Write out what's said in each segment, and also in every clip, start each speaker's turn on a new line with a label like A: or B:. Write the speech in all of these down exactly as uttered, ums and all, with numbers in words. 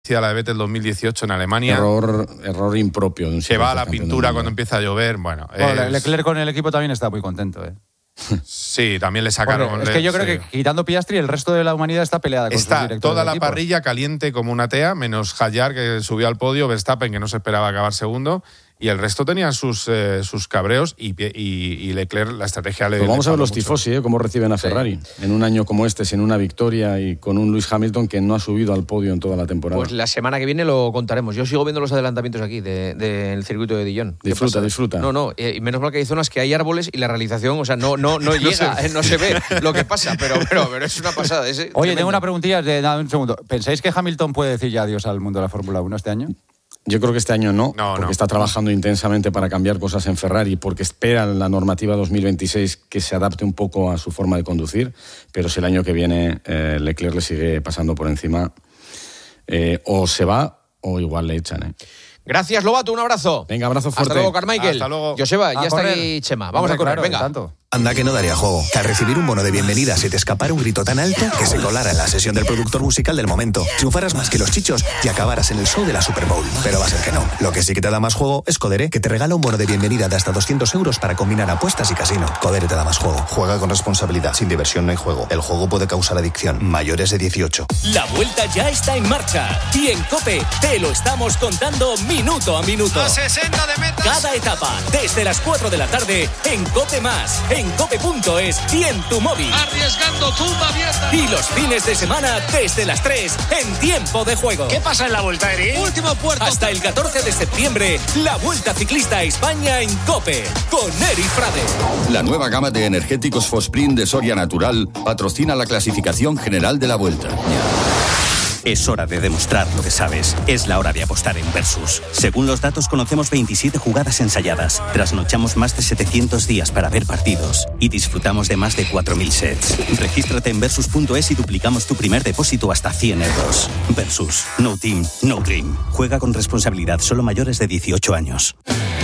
A: la de Vettel dos mil dieciocho en Alemania.
B: Error, error impropio. De un
A: se va a la pintura cuando empieza a llover. Bueno,
C: bueno
A: es...
C: Leclerc con el equipo también está muy contento, ¿eh?
A: Sí, también le sacaron...
C: Porque es que yo creo
A: sí.
C: que quitando Piastri, el resto de la humanidad está peleada con
A: está
C: sus directores
A: toda
C: de
A: la
C: equipos.
A: parrilla caliente como una tea, menos Hayar, que subió al podio, Verstappen, que no se esperaba acabar segundo, y el resto tenían sus, eh, sus cabreos, y, y, y Leclerc, la estrategia le...
B: Pues vamos
A: le
B: a ver los
A: mucho.
B: tifosi, ¿eh? Cómo reciben a Ferrari. Sí. En un año como este, sin una victoria y con un Lewis Hamilton que no ha subido al podio en toda la temporada.
D: Pues la semana que viene lo contaremos. Yo sigo viendo los adelantamientos aquí del de, de circuito de Dijon.
B: Disfruta, disfruta.
D: No, no, eh, y menos mal que hay zonas que hay árboles y la realización, o sea, no, no, no llega, no se, eh, no se ve lo que pasa, pero, pero, pero es una pasada. Es
C: Oye,
D: tremendo.
C: tengo una preguntilla, de, nada, un segundo. ¿Pensáis que Hamilton puede decir ya adiós al mundo de la Fórmula uno este año?
B: Yo creo que este año no,
A: no
B: porque
A: no.
B: está trabajando intensamente para cambiar cosas en Ferrari, porque espera la normativa dos mil veintiséis que se adapte un poco a su forma de conducir, pero si el año que viene eh, Leclerc le sigue pasando por encima, eh, o se va o igual le echan. ¿eh?
D: Gracias, Lobato, un abrazo.
B: Venga, abrazo fuerte.
D: Hasta luego, Carmichael.
A: Hasta luego.
D: Joseba,
C: A
D: ya
C: correr.
D: está aquí Chema. Vamos
C: Hombre,
D: a correr,
C: claro,
D: venga.
C: Tanto.
E: Anda que no daría juego, que al recibir un bono de bienvenida se te escapara un grito tan alto que se colara en la sesión del productor musical del momento, triunfaras más que los chichos y acabaras en el show de la Super Bowl. Pero va a ser que no. Lo que sí que te da más juego es Codere, que te regala un bono de bienvenida de hasta doscientos euros para combinar apuestas y casino. Codere te da más juego. Juega con responsabilidad. Sin diversión no hay juego. El juego puede causar adicción. Mayores de dieciocho.
F: La vuelta ya está en marcha y en COPE te lo estamos contando minuto a minuto.
G: A sesenta de metas.
F: Cada etapa, desde las cuatro de la tarde, en COPE Más, en cope punto es y en tu móvil.
G: Arriesgando tumba abierta.
F: Y los fines de semana, desde las tres, en Tiempo de Juego.
G: ¿Qué pasa en la vuelta, Eri? Último puerto.
F: Hasta el catorce de septiembre, la Vuelta Ciclista a España en COPE, con Eri Frade.
H: La nueva gama de energéticos Fosprint de Soria Natural patrocina la clasificación general de la Vuelta.
I: Es hora de demostrar lo que sabes. Es la hora de apostar en Versus. Según los datos, conocemos veintisiete jugadas ensayadas. Trasnochamos más de setecientos días para ver partidos. Y disfrutamos de más de cuatro mil sets. Regístrate en versus punto es y duplicamos tu primer depósito hasta cien euros. Versus. No team, no dream. Juega con responsabilidad. Solo mayores de dieciocho años.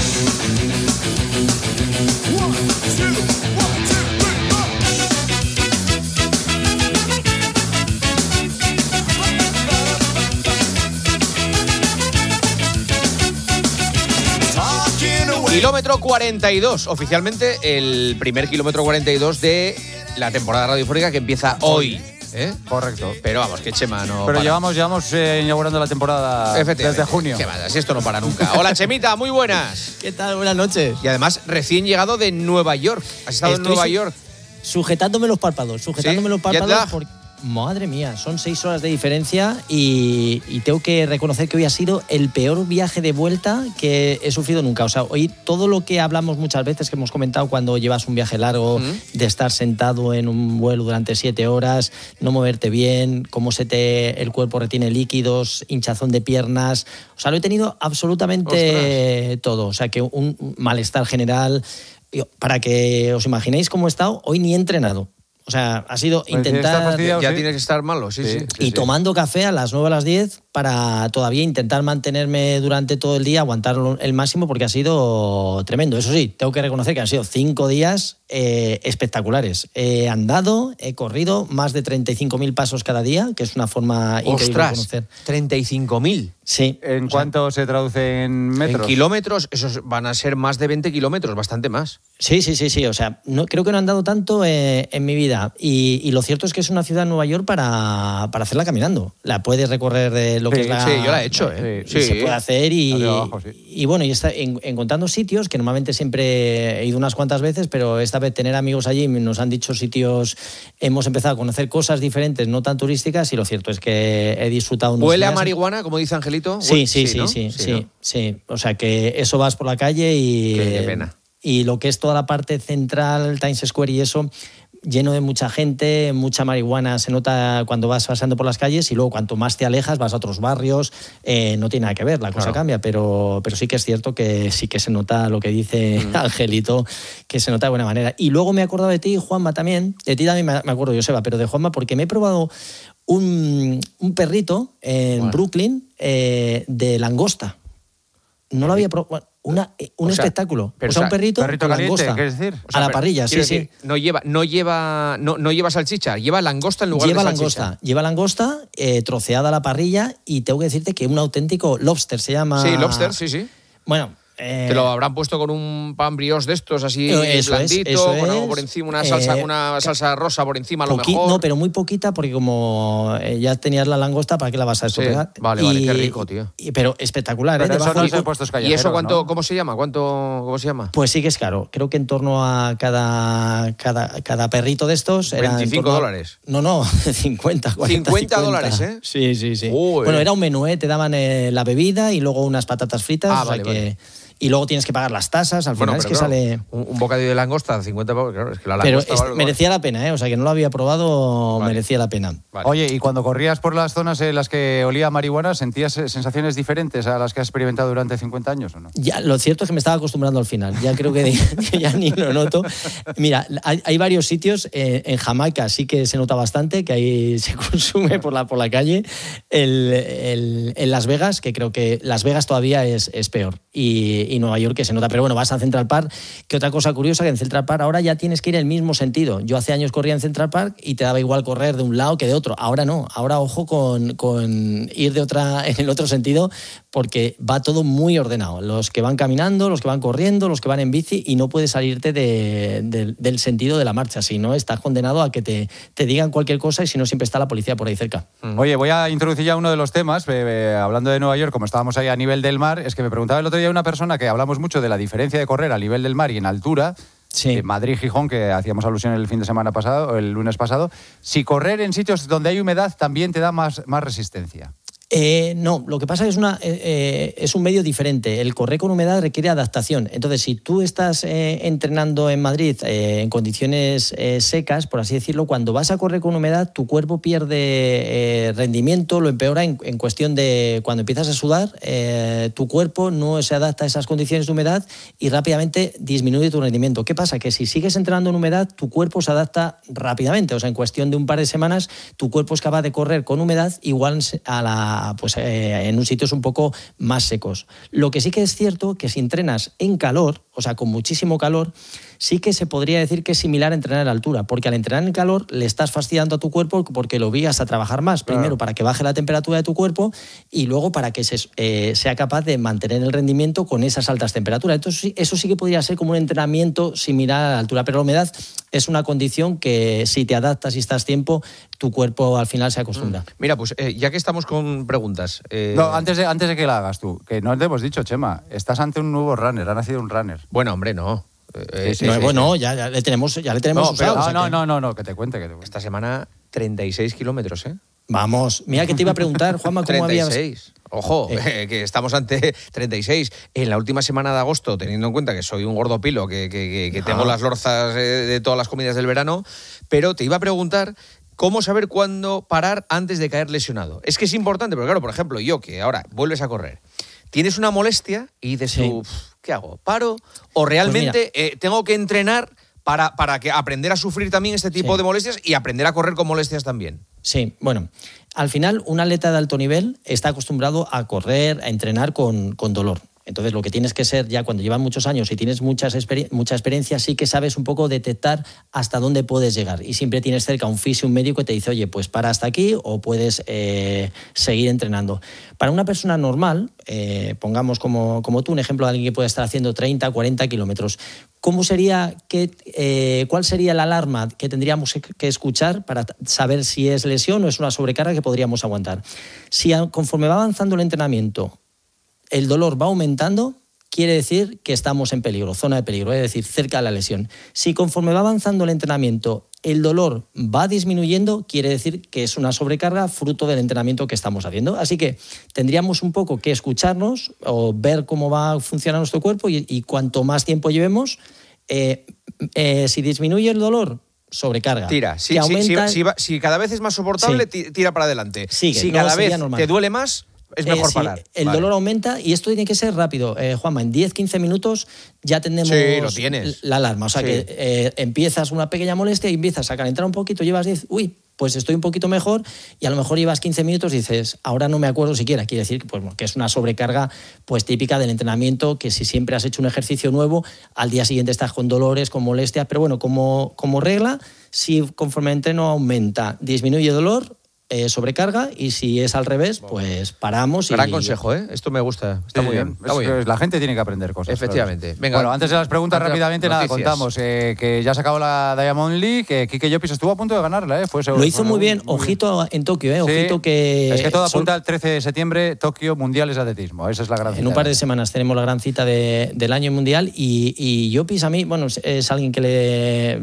D: Kilómetro cuarenta y dos, oficialmente el primer kilómetro cuarenta y dos de la temporada radiofónica que empieza hoy. ¿Eh?
C: Correcto.
D: Pero vamos, que Chema no
C: Pero
D: para.
C: llevamos, llevamos eh, inaugurando la temporada desde junio.
D: ¿Qué más? Si esto no para nunca. Hola, Chemita, muy buenas.
J: ¿Qué tal? Buenas noches.
D: Y además, recién llegado de Nueva York. ¿Has estado
J: Estoy
D: en Nueva
J: su-
D: York?
J: Sujetándome los párpados, sujetándome
D: ¿Sí?
J: los párpados.
D: ¿Jet lag?
J: Porque, madre mía, son seis horas de diferencia y, y tengo que reconocer que hoy ha sido el peor viaje de vuelta que he sufrido nunca. O sea, hoy todo lo que hablamos muchas veces, que hemos comentado cuando llevas un viaje largo,
D: ¿Mm?
J: de estar sentado en un vuelo durante siete horas, no moverte bien, cómo se te, el cuerpo retiene líquidos, hinchazón de piernas. O sea, lo he tenido absolutamente
D: Ostras.
J: todo. O sea, que un un malestar general. Yo, para que os imaginéis cómo he estado, hoy ni he entrenado. O sea, ha sido
C: Pues sí, está
J: intentar...
C: fastidiado.
D: Ya
C: sí.
D: tienes que estar malo, sí, sí.
C: Sí.
J: Y tomando café a las nueve a las diez para todavía intentar mantenerme durante todo el día, aguantar el máximo, porque ha sido tremendo. Eso sí, tengo que reconocer que han sido cinco días eh, espectaculares. He andado, he corrido más de treinta y cinco mil pasos cada día, que es una forma increíble de
D: Ostras,
J: conocer.
D: treinta y cinco mil.
J: Sí.
C: ¿En
J: O sea,
C: cuánto se traduce en metros?
D: En kilómetros, esos van a ser más de veinte kilómetros, bastante más.
J: Sí, sí, sí, sí. O sea, no, creo que no han dado tanto eh, en mi vida. Y, y lo cierto es que es una ciudad, Nueva York, para, para hacerla caminando. La puedes recorrer de lo que
C: Sí,
J: es la...
D: Sí, yo la he hecho, ¿eh?
J: y se puede hacer y,
C: Hacia abajo, sí.
J: y bueno, y está en- encontrando sitios que normalmente siempre he ido unas cuantas veces, pero esta vez tener amigos allí nos han dicho sitios, hemos empezado a conocer cosas diferentes, no tan turísticas, y lo cierto es que he disfrutado unos
D: ¿Huele a
J: días-
D: marihuana, como dice Angelito?
J: Sí,
D: Huele-
J: sí, sí,
D: ¿no?
J: sí, sí,
D: ¿no?
J: sí. O sea que eso vas por la calle y...
D: Qué- qué pena.
J: Y lo que es toda la parte central, Times Square y eso, lleno de mucha gente, mucha marihuana, se nota cuando vas pasando por las calles, y luego cuanto más te alejas, vas a otros barrios, eh, no tiene nada que ver, la cosa
D: Claro.
J: cambia, pero, pero sí que es cierto que sí que se nota lo que dice
D: Mm.
J: Angelito, que se nota de buena manera. Y luego me he acordado de ti, Juanma, también, de ti también me me acuerdo, Joseba, pero de Juanma, porque me he probado un, un perrito en
D: Bueno.
J: Brooklyn eh, de langosta. No lo había probado. Una, un
D: o sea,
J: espectáculo.
D: Pero,
J: o sea, un perrito,
C: perrito
J: con
C: caliente,
J: langosta.
C: ¿quieres decir?
D: O sea,
J: a la
D: pero,
J: parrilla, sí,
D: decir,
J: sí.
D: No lleva, no lleva, no, no lleva salchicha, lleva langosta en lugar
J: Lleva
D: de salchicha.
J: langosta, lleva langosta eh, troceada a la parrilla y tengo que decirte que un auténtico lobster se llama.
D: Sí, lobster, sí, sí.
J: Bueno. Eh,
D: Te lo habrán puesto con un pan brioche de estos así
J: eso
D: blandito,
J: es, eso
D: con algo
J: es.
D: por encima, una salsa,
J: Eh,
D: una salsa rosa por encima a lo
J: poqui-
D: mejor.
J: No, pero muy poquita porque como eh, ya tenías la langosta, ¿para qué la vas a
D: Sí,
J: estropear?
D: vale, vale, qué rico, tío.
J: y- pero espectacular,
C: Pero
J: ¿eh?
C: eso
J: Debajo
C: no
J: del-
C: es en puestos
D: ¿Y
C: callejeros,
D: eso cuánto,
C: ¿no?
D: cómo se llama? ¿Cuánto, cómo se llama?
J: Pues sí que es caro. Creo que en torno a cada, cada, cada perrito de estos era en
D: veinticinco
J: torno a-
D: dólares.
J: No, no, cincuenta, cuarenta,
D: cincuenta dólares, ¿eh?
J: Sí, sí, sí.
D: Uy.
J: Bueno, era un menú, ¿eh? Te daban eh, la bebida y luego unas patatas fritas.
D: Ah,
J: o sea
D: vale,
J: que-
D: vale.
J: Y luego tienes que pagar las tasas. Al final
D: Bueno,
J: es
D: pero
J: que
D: claro,
J: sale.
D: un, un bocadillo de langosta, cincuenta pavos, claro, es que la
J: Pero
D: langosta
J: es-
D: vale-
J: merecía la pena, ¿eh? O sea, que no lo había probado,
D: Vale.
J: merecía la pena.
D: Vale.
C: Oye, y cuando corrías por las zonas en las que olía a marihuana, ¿sentías eh, sensaciones diferentes a las que has experimentado durante cincuenta años o no?
J: Ya, lo cierto es que me estaba acostumbrando al final. Ya creo que, que ya ni lo noto. Mira, hay, hay varios sitios. eh, en Jamaica sí que se nota bastante, que ahí se consume por la, por la calle. El, el- en Las Vegas, que creo que Las Vegas todavía es, es peor. Y, y Nueva York que se nota. Pero bueno, vas a Central Park. Que otra cosa curiosa, que en Central Park ahora ya tienes que ir en el mismo sentido. Yo hace años corría en Central Park y te daba igual correr de un lado que de otro. Ahora no. Ahora ojo con, con ir de otra, en el otro sentido, porque va todo muy ordenado. Los que van caminando, los que van corriendo, los que van en bici, y no puedes salirte de- de- del sentido de la marcha. Si no, estás condenado a que te, te digan cualquier cosa y si no, siempre está la policía por ahí cerca.
C: Oye, voy a introducir ya uno de los temas, eh, eh, hablando de Nueva York, como estábamos ahí a nivel del mar, es que me preguntaba el otro día una persona que hablamos mucho de la diferencia de correr a nivel del mar y en altura,
J: Sí.
C: de Madrid-Gijón, que hacíamos alusión el fin de semana pasado, o el lunes pasado, si correr en sitios donde hay humedad también te da más, más resistencia.
J: Eh, no, lo que pasa es, una, eh, eh, es un medio diferente. El correr con humedad requiere adaptación. Entonces, si tú estás eh, entrenando en Madrid eh, en condiciones eh, secas, por así decirlo, cuando vas a correr con humedad, tu cuerpo pierde eh, rendimiento, lo empeora en, en cuestión de cuando empiezas a sudar, eh, tu cuerpo no se adapta a esas condiciones de humedad y rápidamente disminuye tu rendimiento. ¿Qué pasa? Que si sigues entrenando en humedad, tu cuerpo se adapta rápidamente. O sea, en cuestión de un par de semanas, tu cuerpo es capaz de correr con humedad igual a la pues eh, en un sitios un poco más secos. Lo que sí que es cierto que si entrenas en calor, o sea, con muchísimo calor, sí que se podría decir que es similar a entrenar a altura, porque al entrenar en calor le estás fastidiando a tu cuerpo porque lo obligas a trabajar más, primero claro, para que baje la temperatura de tu cuerpo y luego para que se, eh, sea capaz de mantener el rendimiento con esas altas temperaturas. Entonces eso sí que podría ser como un entrenamiento similar a la altura, pero la humedad es una condición que si te adaptas y estás tiempo, tu cuerpo al final se acostumbra.
D: Mm. Mira, pues eh, ya que estamos con preguntas... Eh...
C: No, antes de, antes de que la hagas tú, que no te hemos dicho, Chema, estás ante un nuevo runner, ha nacido un runner.
D: Bueno, hombre, no.
J: Eh, sí, no, sí, bueno, sí. Ya, ya le tenemos, ya le tenemos
D: no,
J: usado.
D: Pero,
J: o sea
C: no,
J: que...
C: no, no, no, que te cuente, que te cuente.
D: Esta semana treinta y seis kilómetros, ¿eh?
J: Vamos, mira que te iba a preguntar, Juanma, ¿cómo habías...?
D: treinta y seis. Ojo, eh. que estamos ante treinta y seis. En la última semana de agosto, teniendo en cuenta que soy un gordopilo, que, que, que, que tengo ah. las lorzas de todas las comidas del verano, pero te iba a preguntar... ¿Cómo saber cuándo parar antes de caer lesionado? Es que es importante, porque claro, por ejemplo, yo que ahora vuelves a correr, tienes una molestia y dices sí. tú, ¿qué hago? ¿Paro? ¿O realmente pues eh, tengo que entrenar para, para que aprender a sufrir también este tipo sí. de molestias y aprender a correr con molestias también?
J: Sí, bueno, al final un atleta de alto nivel está acostumbrado a correr, a entrenar con, con dolor. Entonces, lo que tienes que ser, ya cuando llevas muchos años y tienes muchas exper- mucha experiencia, sí que sabes un poco detectar hasta dónde puedes llegar. Y siempre tienes cerca un fisio, un médico que te dice, oye, pues para hasta aquí o puedes eh, seguir entrenando. Para una persona normal, eh, pongamos como, como tú un ejemplo de alguien que puede estar haciendo treinta, cuarenta kilómetros, ¿cómo sería, que, eh, cuál sería la alarma que tendríamos que escuchar para saber si es lesión o es una sobrecarga que podríamos aguantar? Si conforme va avanzando el entrenamiento, el dolor va aumentando, quiere decir que estamos en peligro, zona de peligro, es decir, cerca de la lesión. Si conforme va avanzando el entrenamiento el dolor va disminuyendo, quiere decir que es una sobrecarga fruto del entrenamiento que estamos haciendo. Así que tendríamos un poco que escucharnos o ver cómo va a funcionar nuestro cuerpo y, y cuanto más tiempo llevemos, eh, eh, si disminuye el dolor, sobrecarga.
D: Tira. Si,
J: aumenta...
D: si, si, si, va, si cada vez es más soportable, sí. tira para adelante.
J: Sigue,
D: si
J: no
D: cada vez
J: normal.
D: te duele más, es mejor
J: eh,
D: parar.
J: Sí, el
D: vale.
J: dolor aumenta y esto tiene que ser rápido. Eh, Juanma, en diez quince minutos ya tenemos
D: sí, lo tienes.
J: la alarma. O sea
D: sí.
J: que eh, empiezas una pequeña molestia y empiezas a calentar un poquito, llevas diez, uy, pues estoy un poquito mejor, y a lo mejor llevas quince minutos y dices, ahora no me acuerdo siquiera. Quiere decir pues, que es una sobrecarga pues, típica del entrenamiento, que si siempre has hecho un ejercicio nuevo, al día siguiente estás con dolores, con molestias, pero bueno, como, como regla, si conforme el entreno aumenta, disminuye dolor, Eh, sobrecarga, y si es al revés, pues paramos.
D: Gran
J: y...
D: consejo, ¿eh? Esto me gusta. Está
C: Sí,
D: muy bien. Está
C: es
D: muy bien.
C: que la gente tiene que aprender cosas.
D: Efectivamente.
C: Claro.
D: Venga,
C: bueno, antes de las preguntas,
D: antes
C: rápidamente, nada,
D: noticias.
C: contamos eh, que ya se acabó la Diamond League, que Kike Llopis estuvo a punto de ganarla. Eh. Fue
J: Lo hizo muy bien.
C: muy
J: Ojito
C: bien.
J: en Tokio, ¿eh?
C: Sí,
J: Ojito que...
C: es que todo apunta
J: Sol...
C: al trece de septiembre, Tokio, Mundiales de Atletismo. Esa es la gran cita.
J: En un par de semanas tenemos la gran cita de, del año mundial, y, y Llopis a mí, bueno, es, es alguien que le...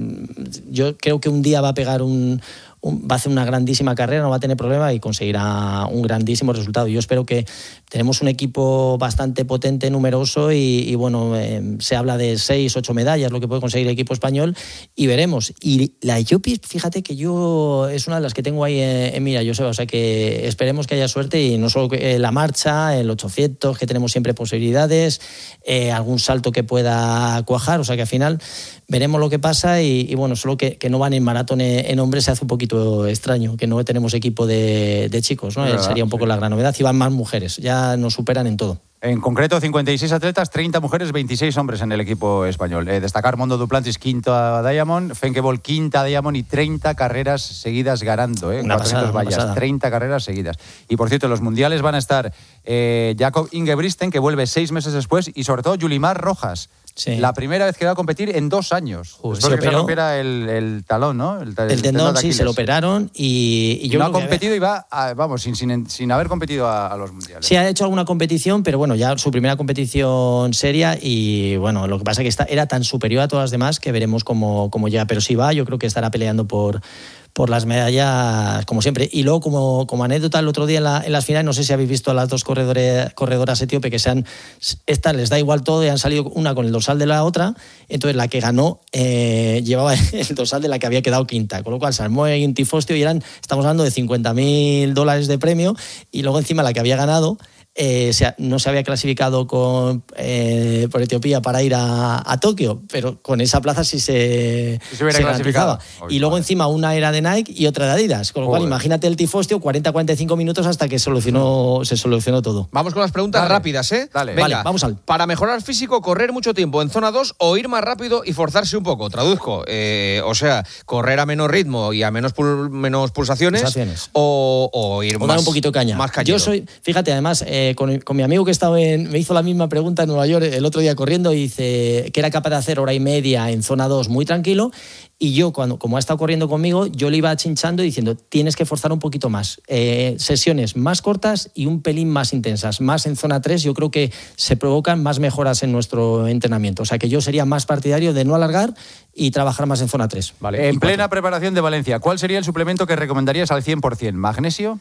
J: Yo creo que un día va a pegar un... va a hacer una grandísima carrera, no va a tener problema y conseguirá un grandísimo resultado. Yo espero que tenemos un equipo bastante potente, numeroso, y, y bueno, eh, se habla de seis, ocho medallas, lo que puede conseguir el equipo español, y veremos. Y la Llopis, fíjate que yo es una de las que tengo ahí en, en mira, Joseba, o sea que esperemos que haya suerte, y no solo que, eh, la marcha, el ochocientos, que tenemos siempre posibilidades, eh, algún salto que pueda cuajar, o sea que al final veremos lo que pasa, y, y bueno, solo que, que no van en maratón en, en hombres se hace un poquito extraño, que no tenemos equipo de, de chicos, ¿no?
C: Verdad,
J: sería un poco sí. la gran novedad, y van más mujeres, ya nos superan en todo.
C: En concreto, cincuenta y seis atletas, treinta mujeres, veintiséis hombres en el equipo español. Eh, destacar Mondo Duplantis, quinta Diamond, Fenkebol, quinta Diamond, y treinta carreras seguidas ganando. Eh,
J: una pasada,
C: vallas,
J: una pasada.
C: treinta carreras seguidas. Y por cierto, en los mundiales van a estar eh, Jakob Ingebrigtsen, que vuelve seis meses después, y sobre todo Yulimar Rojas. Sí. La primera vez que va a competir en dos años.
J: Joder,
C: Después
J: se
C: que se
J: operó.
C: rompiera el, el talón, ¿no? El,
J: el, el tendón, sí, se lo operaron, y, y yo
C: y no ha
J: creo
C: competido
J: que...
C: y va, a, vamos, sin, sin, sin haber competido a, a los mundiales.
J: Sí, ha hecho alguna competición, pero bueno, ya su primera competición seria, y bueno, lo que pasa es que está, era tan superior a todas las demás que veremos cómo, cómo llega. Pero si va, yo creo que estará peleando por... por las medallas, como siempre. Y luego, como, como anécdota, el otro día en, la, en las finales, no sé si habéis visto a las dos corredores, corredoras etíope, que sean, estas les da igual todo, y han salido una con el dorsal de la otra. Entonces la que ganó eh, llevaba el dorsal de la que había quedado quinta, con lo cual se armó en tifostio, y eran, estamos hablando de cincuenta mil dólares de premio, y luego encima la que había ganado Eh, se ha, no se había clasificado con, eh, por Etiopía para ir a, a Tokio, pero con esa plaza sí se,
C: si se,
J: se garantizaba. Y luego encima una era de Nike y otra de Adidas, con lo Joder. cual imagínate el tifostio, cuarenta a cuarenta y cinco minutos hasta que solucionó, se solucionó todo.
D: Vamos con las preguntas
C: Dale.
D: rápidas, ¿eh?
C: Dale.
D: Venga,
J: vale, vamos al...
D: Para mejorar físico, correr mucho tiempo en zona dos, o ir más rápido y forzarse un poco. Traduzco, eh, o sea, correr a menos ritmo y a menos, pul menos pulsaciones,
J: pulsaciones.
D: O, o ir
J: o
D: más...
J: dar un poquito de caña.
D: Más cañero.
J: Yo soy, fíjate, además, eh, con, con mi amigo que estaba en, me hizo la misma pregunta en Nueva York el otro día corriendo, y dice que era capaz de hacer hora y media en zona dos muy tranquilo, y yo, cuando, como ha estado corriendo conmigo, yo le iba chinchando y diciendo, tienes que forzar un poquito más, eh, sesiones más cortas y un pelín más intensas, más en zona tres, yo creo que se provocan más mejoras en nuestro entrenamiento, o sea que yo sería más partidario de no alargar y trabajar más en zona tres.
C: Vale. En plena preparación de Valencia, ¿cuál sería el suplemento que recomendarías al cien por ciento? ¿Magnesio?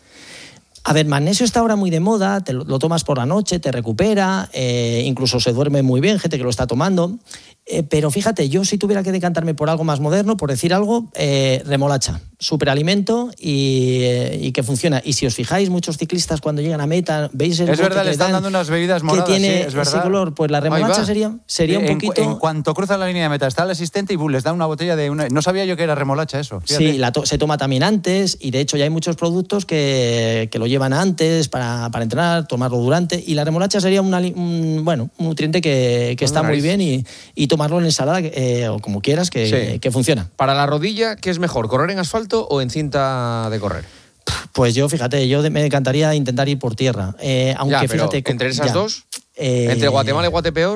J: A ver, magnesio está ahora muy de moda, te lo, lo tomas por la noche, te recupera, eh, incluso se duerme muy bien, gente que lo está tomando. Eh, pero fíjate, yo si tuviera que decantarme por algo más moderno, por decir algo, eh, remolacha, superalimento y, eh, y que funciona. Y si os fijáis, muchos ciclistas cuando llegan a meta, veis el
C: es
J: bote
C: verdad,
J: que
C: le están
J: dan,
C: dando unas bebidas moradas,
J: que tiene
C: sí, es verdad.
J: ese color, pues la remolacha sería, sería un
C: en,
J: poquito...
C: En cuanto cruzan la línea de meta, está el asistente y boom, les da una botella de una... No sabía yo que era remolacha eso. Fíjate.
J: Sí, la to se toma también antes, y de hecho ya hay muchos productos que, que lo llevan antes para, para entrenar, tomarlo durante, y la remolacha sería una, un, bueno, un nutriente que, que está muy bien, y, y tomarlo en ensalada, eh, o como quieras, que, sí. que funciona.
D: Para la rodilla, ¿qué es mejor, correr en asfalto o en cinta de correr?
J: Pues yo, fíjate, yo me encantaría intentar ir por tierra. Eh, aunque,
D: ya, pero
J: fíjate,
D: ¿entre esas
J: ya,
D: dos?
J: Eh,
D: ¿Entre Guatemala y Guatepeor?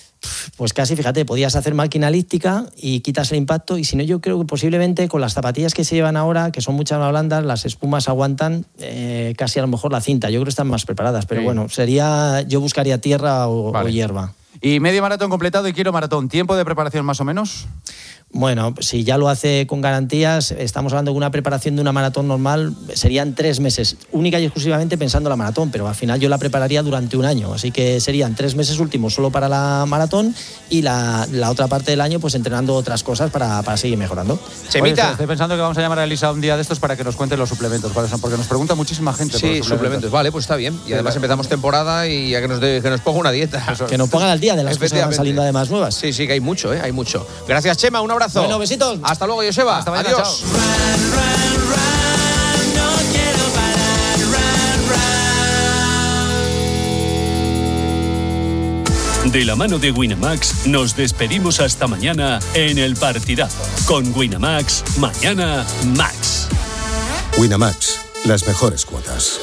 J: Pues casi, fíjate, podías hacer máquina elíptica y quitas el impacto, y si no, yo creo que posiblemente con las zapatillas que se llevan ahora, que son muchas más blandas, las espumas aguantan eh, casi a lo mejor la cinta. Yo creo que están más preparadas, pero sí. bueno, sería, yo buscaría tierra o, vale. o hierba.
C: Y medio maratón completado y quiero maratón. ¿Tiempo de preparación más o menos?
J: Bueno, si ya lo hace con garantías, estamos hablando de una preparación de una maratón normal, serían tres meses, única y exclusivamente pensando en la maratón, pero al final yo la prepararía durante un año, así que serían tres meses últimos solo para la maratón y la, la otra parte del año pues entrenando otras cosas para, para seguir mejorando.
C: Chemita. Oye, estoy pensando que vamos a llamar a Elisa un día de estos para que nos cuente los suplementos, ¿cuáles son? Porque nos pregunta muchísima gente.
D: Sí,
C: por los suplementos.
D: suplementos. Vale, pues está bien. Y además empezamos temporada y ya que nos, de, que nos ponga una dieta.
J: Eso. Que nos pongan al día de las cosas que van saliendo además nuevas.
D: Sí, sí, que hay mucho, ¿eh? Hay mucho. Gracias, Chema, un abrazo.
J: Bueno, besitos.
D: Hasta luego, Joseba.
C: Hasta mañana,
D: adiós.
C: Chao.
K: De la mano de Winamax nos despedimos hasta mañana en el partidazo. Con Winamax, mañana Max.
L: Winamax, las mejores cuotas.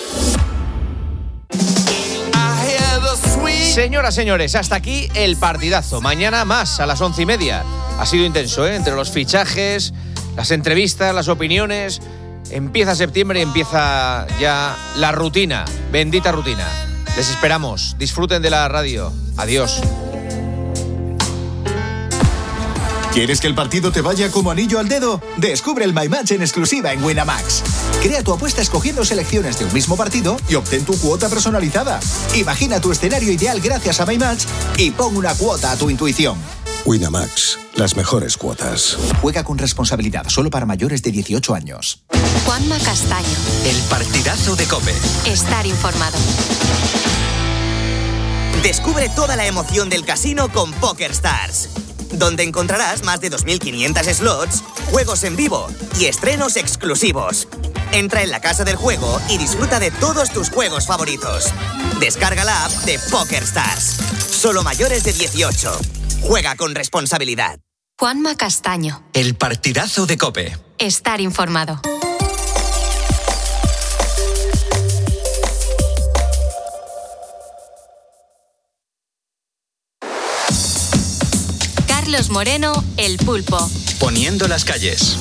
D: Señoras, señores, hasta aquí el partidazo. Mañana más a las once y media. Ha sido intenso, ¿eh? Entre los fichajes, las entrevistas, las opiniones. Empieza septiembre y empieza ya la rutina. Bendita rutina. Les esperamos. Disfruten de la radio. Adiós.
E: ¿Quieres que el partido te vaya como anillo al dedo? Descubre el My Match en exclusiva en Winamax. Crea tu apuesta escogiendo selecciones de un mismo partido y obtén tu cuota personalizada. Imagina tu escenario ideal gracias a My Match y pon una cuota a tu intuición.
L: Winamax, las mejores cuotas.
E: Juega con responsabilidad, solo para mayores de dieciocho años.
M: Juanma Castaño.
N: El partidazo de COPE.
M: Estar informado.
N: Descubre toda la emoción del casino con PokerStars, donde encontrarás más de dos mil quinientos slots, juegos en vivo y estrenos exclusivos. Entra en la casa del juego y disfruta de todos tus juegos favoritos. Descarga la app de PokerStars. Solo mayores de dieciocho. Juega con responsabilidad.
M: Juanma Castaño.
N: El partidazo de COPE.
M: Estar informado. Carlos Moreno, El Pulpo.
N: Poniendo las calles.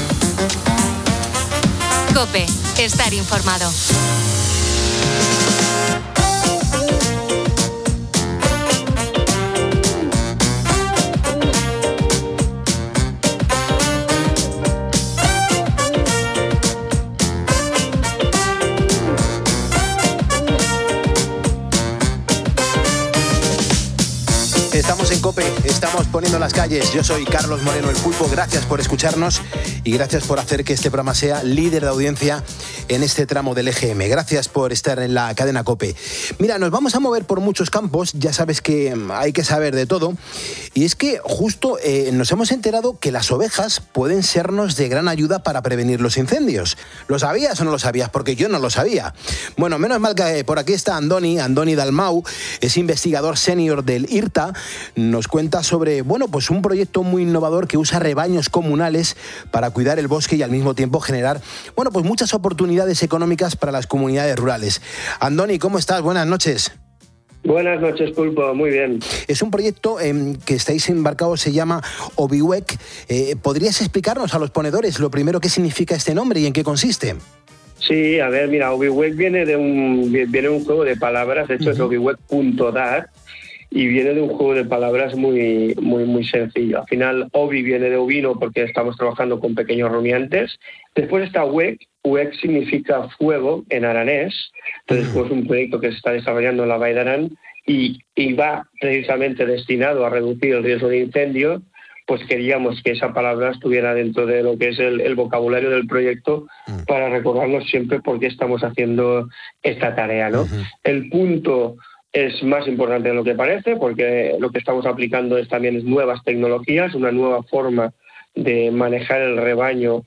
M: COPE. Estar informado.
O: Estamos en COPE, estamos poniendo las calles. Yo soy Carlos Moreno, El Pulpo. Gracias por escucharnos y gracias por hacer que este programa sea líder de audiencia en este tramo del E G M. Gracias por estar en la cadena COPE. Mira, nos vamos a mover por muchos campos. Ya sabes que hay que saber de todo. Y es que justo eh, nos hemos enterado que las ovejas pueden sernos de gran ayuda para prevenir los incendios. ¿Lo sabías o no lo sabías? Porque yo no lo sabía. Bueno, menos mal que por aquí está Andoni, Andoni Dalmau, es investigador senior del I R T A. Nos cuenta sobre, bueno, pues un proyecto muy innovador que usa rebaños comunales para cuidar el bosque y al mismo tiempo generar, bueno, pues muchas oportunidades económicas para las comunidades rurales. Andoni, ¿cómo estás? Buenas noches.
P: Buenas noches, Pulpo. Muy bien.
O: Es un proyecto eh, que estáis embarcados, se llama Obiwek. Eh, ¿Podrías explicarnos a los ponedores lo primero qué significa este nombre y en qué consiste?
P: Sí, a ver, mira, Obiwek viene de un viene de un juego de palabras, de hecho uh-huh. es obiwek punto dat y viene de un juego de palabras muy muy muy sencillo. Al final, Obi viene de ovino porque estamos trabajando con pequeños rumiantes. Después está Wek. Wek significa fuego en aranés. Entonces, pues un proyecto que se está desarrollando en la Vall d'Aran y, y va precisamente destinado a reducir el riesgo de incendio. Pues queríamos que esa palabra estuviera dentro de lo que es el, el vocabulario del proyecto uh-huh. para recordarnos siempre por qué estamos haciendo esta tarea, ¿no? Uh-huh. El punto es más importante de lo que parece, porque lo que estamos aplicando es también es nuevas tecnologías, una nueva forma de manejar el rebaño,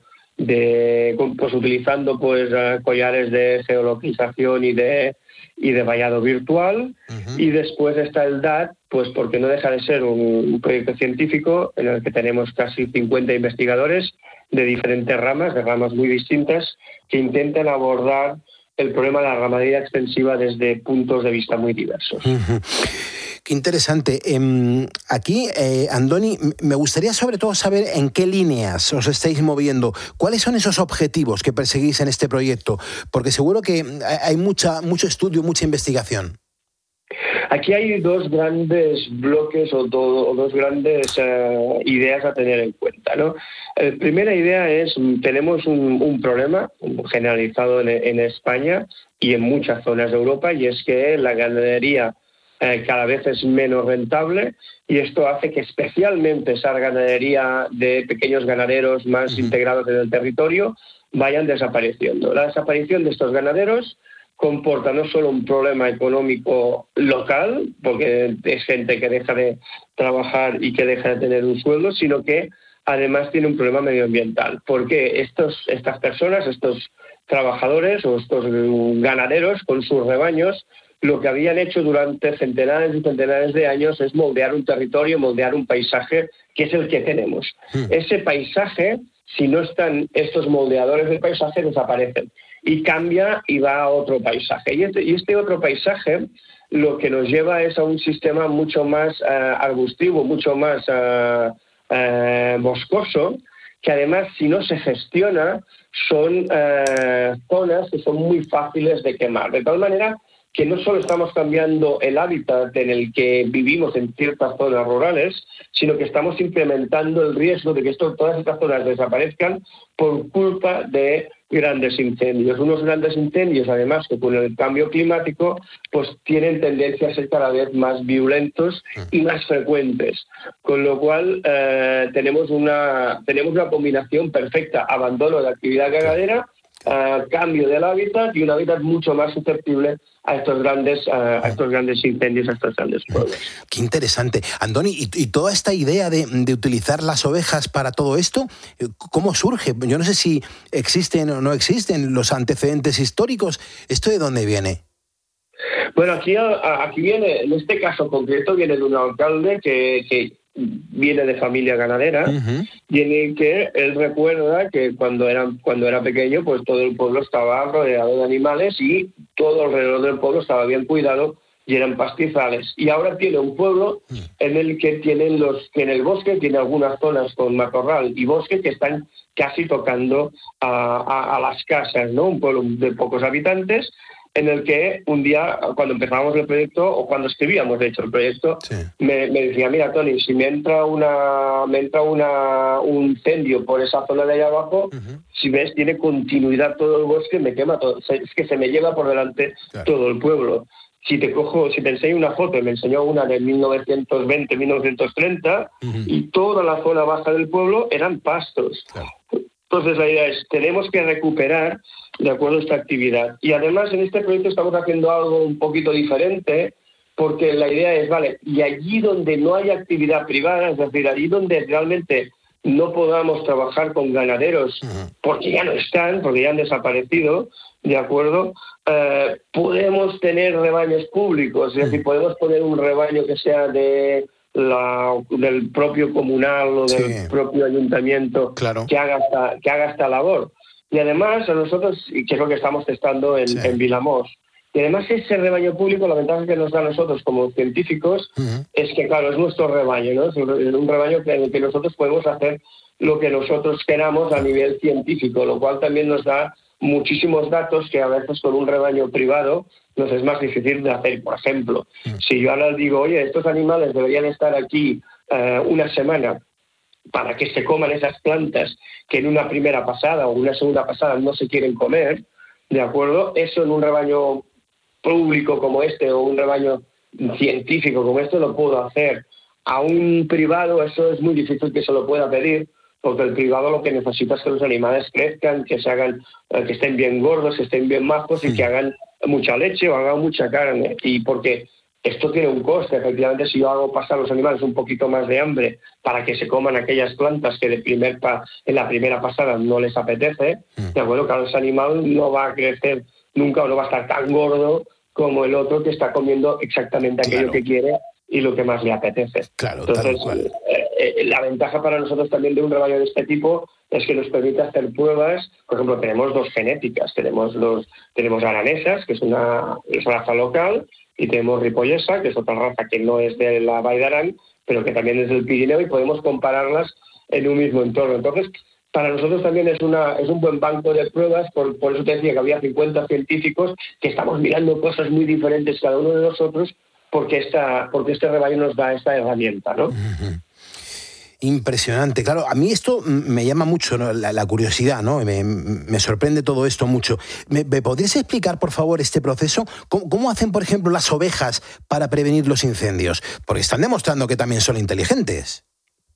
P: de pues utilizando pues collares de geolocalización y de y de vallado virtual. Uh-huh. Y después está el D A T, pues porque no deja de ser un, un proyecto científico en el que tenemos casi cincuenta investigadores de diferentes ramas, de ramas muy distintas, que intentan abordar el problema de la ganadería extensiva desde puntos de vista muy diversos.
O: Uh-huh. Qué interesante. Eh, aquí, eh, Andoni, me gustaría sobre todo saber en qué líneas os estáis moviendo. ¿Cuáles son esos objetivos que perseguís en este proyecto? Porque seguro que hay mucha, mucho estudio, mucha investigación.
P: Aquí hay dos grandes bloques o, do, o dos grandes uh, ideas a tener en cuenta, ¿no? La primera idea es, tenemos un, un problema generalizado en, en España y en muchas zonas de Europa, y es que la ganadería eh, cada vez es menos rentable, y esto hace que especialmente esa ganadería de pequeños ganaderos más uh-huh. integrados en el territorio vayan desapareciendo. La desaparición de estos ganaderos comporta no solo un problema económico local, porque es gente que deja de trabajar y que deja de tener un sueldo, sino que además tiene un problema medioambiental, porque estos, estas personas, estos trabajadores o estos ganaderos con sus rebaños, lo que habían hecho durante centenares y centenares de años es moldear un territorio, moldear un paisaje que es el que tenemos. Mm. Ese paisaje, si no están estos moldeadores del paisaje, desaparecen y cambia y va a otro paisaje. Y este, y este otro paisaje lo que nos lleva es a un sistema mucho más uh, arbustivo, mucho más uh, uh, boscoso, que además, si no se gestiona, son uh, zonas que son muy fáciles de quemar. De tal manera que no solo estamos cambiando el hábitat en el que vivimos en ciertas zonas rurales, sino que estamos incrementando el riesgo de que esto, todas estas zonas desaparezcan por culpa de grandes incendios. Unos grandes incendios, además, que con el cambio climático, pues tienen tendencia a ser cada vez más violentos y más frecuentes. Con lo cual, eh, tenemos una, tenemos una combinación perfecta: abandono de la actividad ganadera, Uh, cambio del hábitat y un hábitat mucho más susceptible a estos grandes uh, a estos grandes incendios, a estos grandes fuegos.
O: Qué interesante. Andoni, ¿y, y toda esta idea de, de utilizar las ovejas para todo esto, cómo surge? Yo no sé si existen o no existen los antecedentes históricos. ¿Esto de dónde viene?
P: Bueno, aquí, aquí viene, en este caso concreto, viene de un alcalde que... que viene de familia ganadera, uh-huh. y en el que él recuerda que cuando era, cuando era pequeño, pues todo el pueblo estaba rodeado de animales y todo alrededor del pueblo estaba bien cuidado y eran pastizales. Y ahora tiene un pueblo en el que tienen los, tiene el bosque, tiene algunas zonas con matorral y bosque que están casi tocando a, a, a las casas, ¿no? Un pueblo de pocos habitantes, en el que un día, cuando empezábamos el proyecto, o cuando escribíamos, de hecho, el proyecto, sí. me, me decía, mira, Tony, si me entra una me entra una un incendio por esa zona de allá abajo, uh-huh. si ves, tiene continuidad todo el bosque, me quema todo. Es que se me lleva por delante claro. todo el pueblo. Si te cojo, si te enseño una foto, me enseñó una de mil novecientos veinte, mil novecientos treinta, uh-huh. y toda la zona baja del pueblo eran pastos. Claro. Entonces la idea es, tenemos que recuperar, de acuerdo, esta actividad. Y además en este proyecto estamos haciendo algo un poquito diferente, porque la idea es, vale, y allí donde no hay actividad privada, es decir, allí donde realmente no podamos trabajar con ganaderos, uh-huh. porque ya no están, porque ya han desaparecido, ¿de acuerdo? Eh, podemos tener rebaños públicos, es decir, uh-huh. podemos poner un rebaño que sea de... La, del propio comunal o del sí. propio ayuntamiento claro. que haga esta, que haga esta labor. Y además a nosotros, y que es lo que estamos testando en, sí. en Vilamós, y además ese rebaño público, la ventaja que nos da a nosotros como científicos uh-huh. es que, claro, es nuestro rebaño, ¿no? Es un rebaño en el que nosotros podemos hacer lo que nosotros queramos a nivel científico, lo cual también nos da muchísimos datos que a veces con un rebaño privado nos es más difícil de hacer. Por ejemplo, mm. si yo ahora digo, oye, estos animales deberían estar aquí uh, una semana para que se coman esas plantas que en una primera pasada o una segunda pasada no se quieren comer, ¿de acuerdo? Eso en un rebaño público como este o un rebaño científico como este lo puedo hacer. A un privado eso es muy difícil que se lo pueda pedir, porque el privado lo que necesita es que los animales crezcan, que se hagan, que estén bien gordos, que estén bien majos y que hagan mucha leche o hagan mucha carne. Y porque esto tiene un coste, efectivamente, si yo hago pasar a los animales un poquito más de hambre para que se coman aquellas plantas que de primer pa, en la primera pasada no les apetece, de acuerdo, claro, ese animal no va a crecer nunca o no va a estar tan gordo como el otro que está comiendo exactamente aquello claro. que quiere y lo que más le apetece.
O: Claro,
P: entonces, eh, eh, la ventaja para nosotros también de un rebaño de este tipo es que nos permite hacer pruebas. Por ejemplo, tenemos dos genéticas. Tenemos los tenemos aranesas, que es una es raza local, y tenemos ripollesa, que es otra raza que no es de la Vall d'Aran, pero que también es del Pirineo, y podemos compararlas en un mismo entorno. Entonces, para nosotros también es una es un buen banco de pruebas, por, por eso te decía que había cincuenta científicos que estamos mirando cosas muy diferentes cada uno de nosotros, porque, esta, porque este rebaño nos da esta herramienta, ¿no?
O: Uh-huh. Impresionante. Claro, a mí esto me llama mucho, ¿no? la, la curiosidad, ¿no? Me, me sorprende todo esto mucho. ¿Me, me podrías explicar, por favor, este proceso? ¿Cómo, ¿Cómo hacen, por ejemplo, las ovejas para prevenir los incendios? Porque están demostrando que también son inteligentes.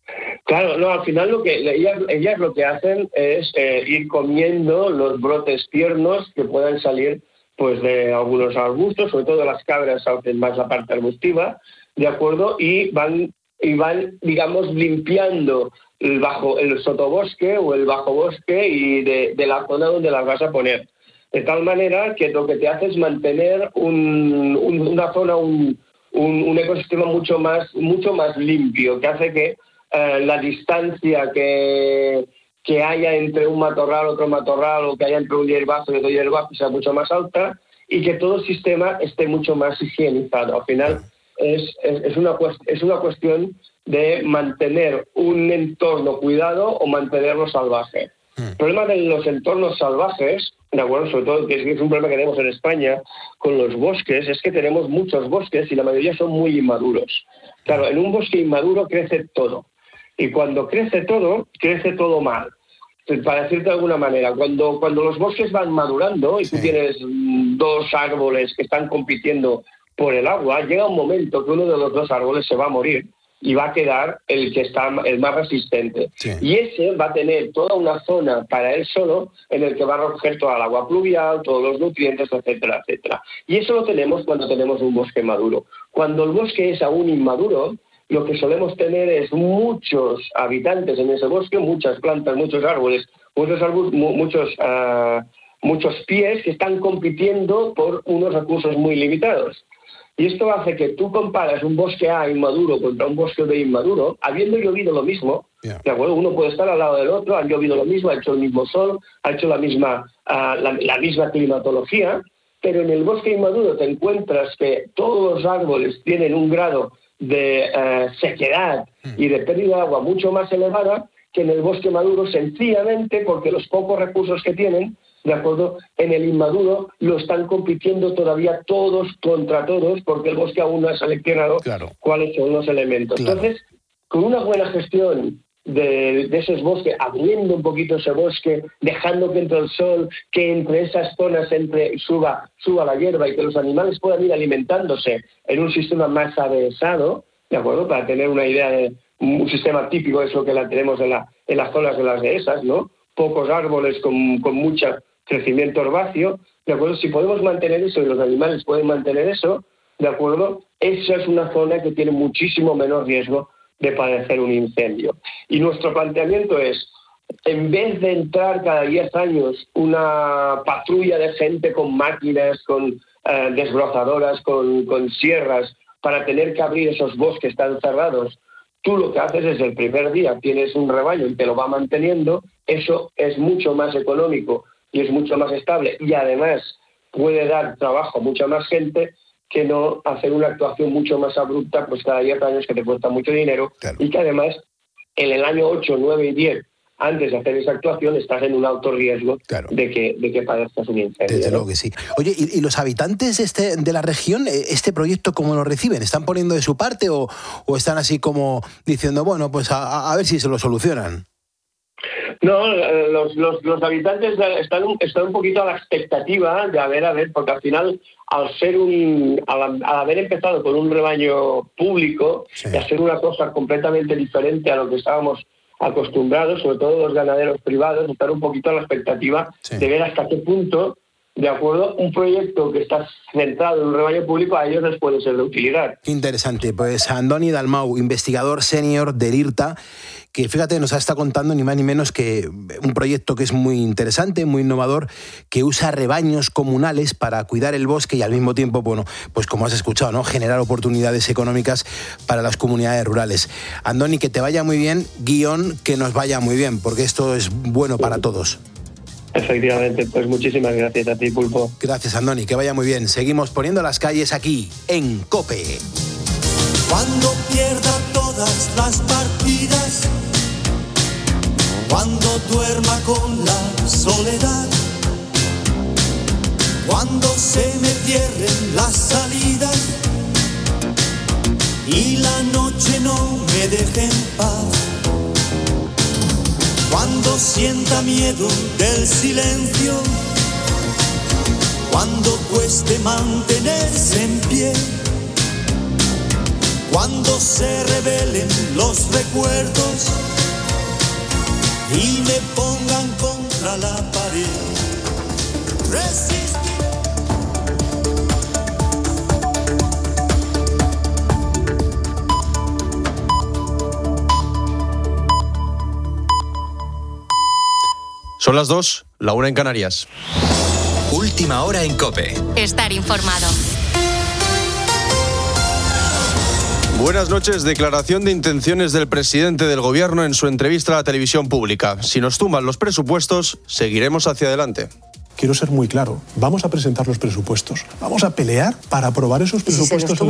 P: Claro, no, al final lo que ellas, ellas lo que hacen es eh, ir comiendo los brotes tiernos que puedan salir pues de algunos arbustos, sobre todo las cabras hacen más la parte arbustiva, ¿de acuerdo? Y van y van, digamos, limpiando el bajo el sotobosque o el bajobosque y de, de la zona donde las vas a poner. De tal manera que lo que te hace es mantener un, un, una zona, un, un, un ecosistema mucho más, mucho más limpio, que hace que eh, la distancia que, que haya entre un matorral, otro matorral, o que haya entre un hierbazo y otro hierbazo sea mucho más alta, y que todo el sistema esté mucho más higienizado. Al final, Es, es, es, una, es una cuestión de mantener un entorno cuidado o mantenerlo salvaje. Mm. El problema de los entornos salvajes, de acuerdo, sobre todo que es un problema que tenemos en España con los bosques, es que tenemos muchos bosques y la mayoría son muy inmaduros. Claro, en un bosque inmaduro crece todo. Y cuando crece todo, crece todo mal. Para decirte de alguna manera, cuando, cuando los bosques van madurando y sí. tú tienes dos árboles que están compitiendo por el agua, llega un momento que uno de los dos árboles se va a morir y va a quedar el que está el más resistente. Sí. Y ese va a tener toda una zona para él solo en el que va a recoger toda el agua pluvial, todos los nutrientes, etcétera, etcétera. Y eso lo tenemos cuando tenemos un bosque maduro. Cuando el bosque es aún inmaduro, lo que solemos tener es muchos habitantes en ese bosque, muchas plantas, muchos árboles, muchos arbustos, muchos, uh, muchos pies que están compitiendo por unos recursos muy limitados. Y esto hace que tú comparas un bosque A inmaduro contra un bosque B inmaduro, habiendo llovido lo mismo, yeah. ¿de acuerdo? Uno puede estar al lado del otro, han llovido lo mismo, ha hecho el mismo sol, ha hecho la misma, uh, la, la misma climatología, pero en el bosque inmaduro te encuentras que todos los árboles tienen un grado de uh, sequedad y de pérdida de agua mucho más elevada que en el bosque maduro, sencillamente porque los pocos recursos que tienen, de acuerdo, en el inmaduro lo están compitiendo todavía todos contra todos porque el bosque aún no ha seleccionado claro. cuáles son los elementos. Claro. Entonces, con una buena gestión de, de esos bosques, abriendo un poquito ese bosque, dejando que entre el sol, que entre esas zonas entre suba, suba la hierba y que los animales puedan ir alimentándose en un sistema más adhesado, ¿de acuerdo? Para tener una idea de un sistema típico, eso que la tenemos en, la, en las zonas de las dehesas, ¿no? Pocos árboles con, con mucho crecimiento herbáceo, ¿de acuerdo? Si podemos mantener eso y los animales pueden mantener eso, ¿de acuerdo? Esa es una zona que tiene muchísimo menos riesgo de padecer un incendio. Y nuestro planteamiento es, en vez de entrar cada diez años una patrulla de gente con máquinas, con eh, desbrozadoras, con, con sierras, para tener que abrir esos bosques tan cerrados, tú lo que haces es el primer día tienes un rebaño y te lo va manteniendo, eso es mucho más económico y es mucho más estable y además puede dar trabajo a mucha más gente que no hacer una actuación mucho más abrupta pues cada diez años que te cuesta mucho dinero claro. y que además en el año ocho, nueve y diez antes de hacer esa actuación estás en un alto riesgo claro. de que de que padezcas un incendio.
O: Desde
P: ¿no?
O: luego que sí. Oye, ¿y, y los habitantes este, de la región, este proyecto cómo lo reciben? ¿Están poniendo de su parte o, o están así como diciendo, bueno, pues a, a ver si se lo solucionan?
P: No, los, los, los habitantes están un, están un poquito a la expectativa de a ver, a ver, porque al final, al ser un, al, al haber empezado con un rebaño público, sí. y hacer una cosa completamente diferente a lo que estábamos acostumbrados, sobre todo los ganaderos privados, están un poquito a la expectativa sí. de ver hasta qué punto, de acuerdo, un proyecto que está centrado en un rebaño público a ellos les puede ser de utilidad.
O: Qué interesante. Pues Andoni Dalmau, investigador senior del IRTA, que fíjate, nos está contando ni más ni menos que un proyecto que es muy interesante, muy innovador, que usa rebaños comunales para cuidar el bosque y al mismo tiempo, bueno, pues como has escuchado, ¿no?, generar oportunidades económicas para las comunidades rurales. Andoni, que te vaya muy bien, guión, que nos vaya muy bien, porque esto es bueno para todos.
P: Efectivamente, pues muchísimas gracias a ti, Pulpo.
O: Gracias, Andoni, que vaya muy bien. Seguimos poniendo las calles aquí, en COPE.
Q: Cuando pierda todas las partidas, cuando duerma con la soledad, cuando se me cierren las salidas, noche no me deje en paz. Cuando sienta miedo del silencio, cuando cueste mantenerse en pie, cuando se revelen los recuerdos y me pongan contra la pared, resistir.
R: Son las dos, la una en Canarias.
S: Última hora en COPE.
M: Estar informado.
R: Buenas noches. Declaración de intenciones del presidente del Gobierno en su entrevista a la televisión pública. Si nos tumban los presupuestos, seguiremos hacia adelante.
T: Quiero ser muy claro, vamos a presentar los presupuestos, vamos a pelear para aprobar esos presupuestos.